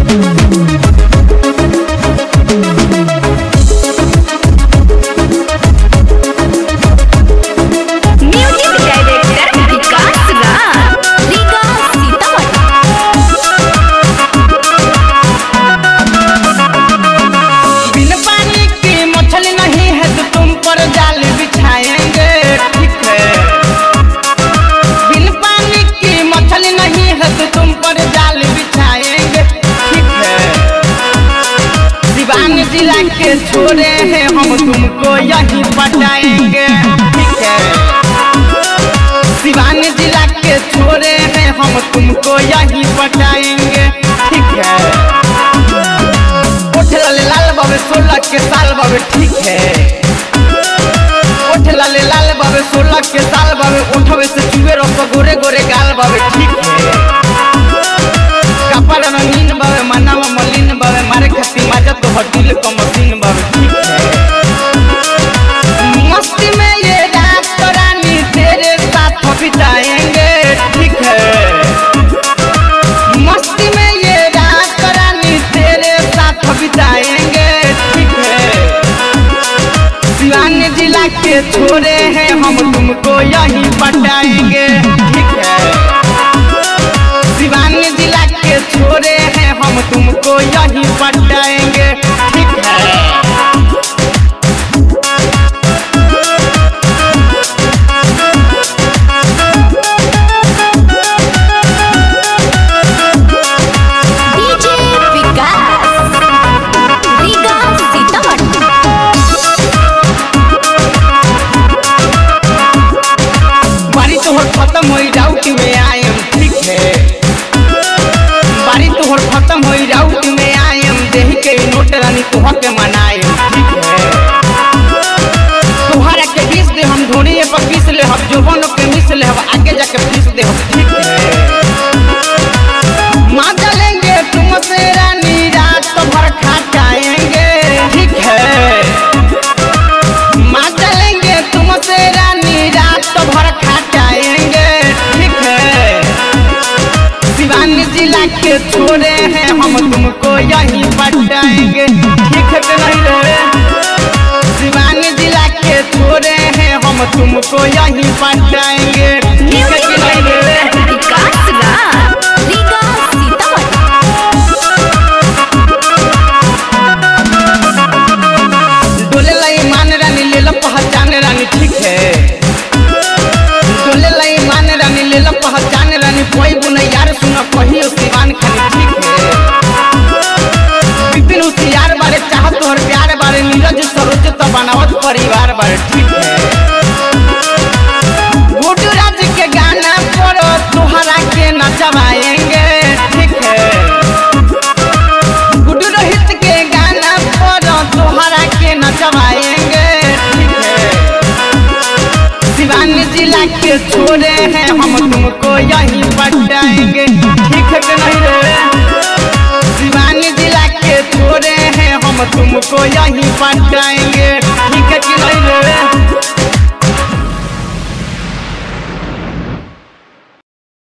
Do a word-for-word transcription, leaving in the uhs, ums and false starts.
जिला के छोरे हैं हम तुमको यहीं पटाएंगे, ठीक है। सिवान जिला के छोरे हैं हम तुमको यहीं पटाएंगे, ठीक है। उठ लाले लाल बाबे सोलह के साल बाबे, ठीक है। उठ लाले लाल बाबे सोलह के साल बाबे, उठवे से चुए रस गोरे गोरे गाल बाबे, ठीक है। कपड़ा रंगीन बाबे मनावा मलिन बाबे, मारे खती माजा तो हटिल का मशीन बाबे, ठीक है। मस्ती में ये रात रानी तेरे साथ बिताएंगे, ठीक है। मस्ती में ये रात रानी तेरे साथ बिताएंगे, ठीक है। सिवान जिला के छोरे हैं हम तुमको यहीं पटाएंगे, ठीक है। सिवान जिला के छोरे हैं हम तुमको यहीं पटाएंगे, ठीक है। बारी तोहर खत्म हो डाउट में आयम, ठीक है। बारी तोहर खत्म हो डाउट में आयम, देही के नोट रानी तोहर के मनायम, ठीक है। तोहरा के बीस दे हम धोनी पर पीस ले हम, जोबन के मिस ले हम, आगे जाके पीस दे हम, ठीक है। माँ चलेंगे तुमसे रानी रात भर खाटाएंगे, ठीक है। माँ चलेंगे तुमसे रानी रात भर खाटाएंगे, ठीक है। सिवान जिला के छोरे हैं हम तुमको यहीं पटाएंगे, ठीक है कि नहीं रे। सिवान जिला के छोरे हैं हम तुमको यहीं पटाएंगे, ठीक है कि नहीं रे। डोले लाई मान रानी ले लो पहचान रानी, ठीक है। डोले लाई मान रानी ले लो पहचान रानी, कोई बुना यार सुना कहियो सिवान खानी, ठीक है। विपिन होशियार बारे चाहत तोहर प्यार बारे, नीरज सरोज तो बनावत परिवार बारे, ठीक है। गुड्डू राज के गाना पर तोहरा के नचवाएंगे, ठीक है। गुड्डू रोहित के गाना पर तोहरा के नचवाएंगे, ठीक है। सिवान जिला के छोरे हैं हम तुमको यहीं